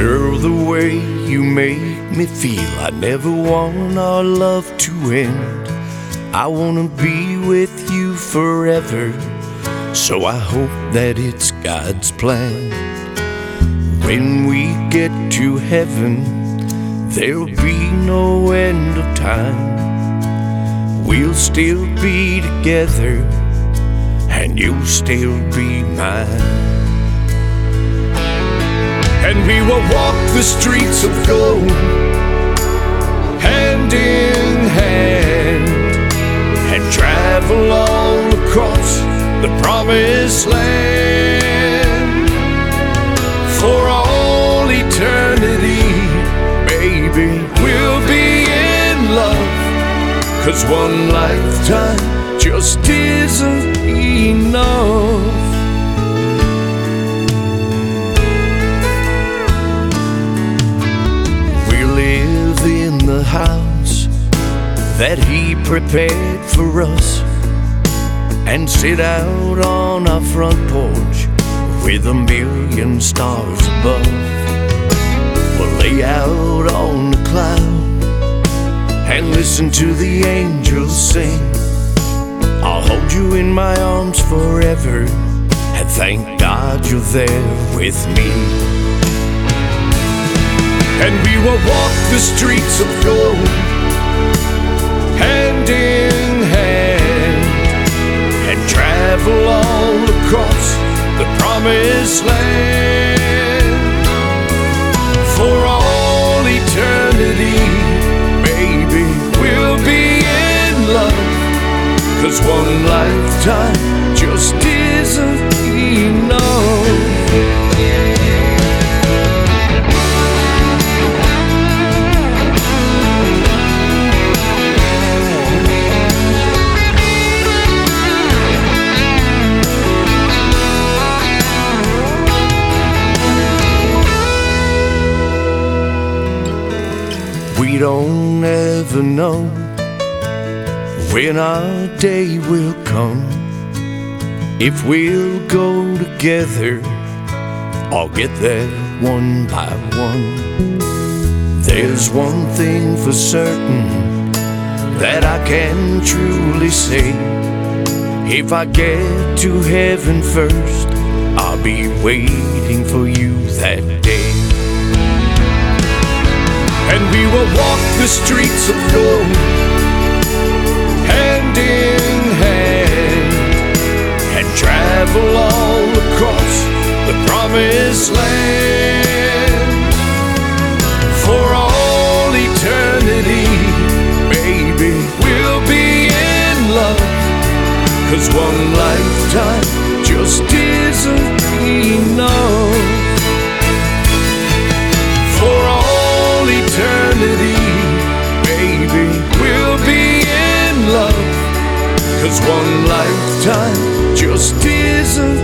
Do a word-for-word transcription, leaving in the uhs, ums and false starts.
Girl, the way you make me feel, I never want our love to end. I wanna be with you forever, so I hope that it's God's plan. When we get to heaven, there'll be no end of time. We'll still be together, and you'll still be mine. And we will walk the streets of gold, hand in hand, and travel all across the promised land. For all eternity, baby, we'll be in love, 'cause one lifetime just isn't enough. We live in the house that He prepared for us, and sit out on our front porch with a million stars above. We'll lay out on the cloud and listen to the angels sing. I'll hold you in my arms forever, and thank God you're there with me. And we will walk the streets of gold, hand in hand, and travel all across the promised land. For all eternity, baby, we'll be in love, 'cause one lifetime just isn't enough. We don't ever know when our day will come, if we'll go together or get there one by one. There's one thing for certain that I can truly say: if I get to heaven first, I'll be waiting for you that day. And we will walk the streets of gold, hand in hand, and travel all across the promised land. For all eternity, baby, we'll be in love, 'cause one lifetime just isn't enough. For all eternity, baby, we'll be in love, 'cause one lifetime just isn't